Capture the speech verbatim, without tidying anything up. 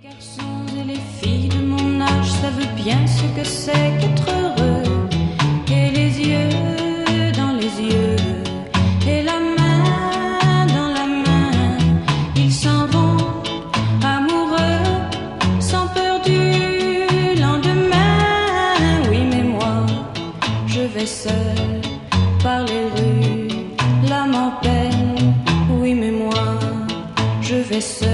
garçons et les filles de mon âge savent bien ce que c'est qu'être heureux. Et les yeux dans les yeux, et la main dans la main, ils s'en vont amoureux, sans peur du lendemain. Oui, mais moi, je vais seul par les rues, l'âme en peine. Oui, mais moi, je vais seul.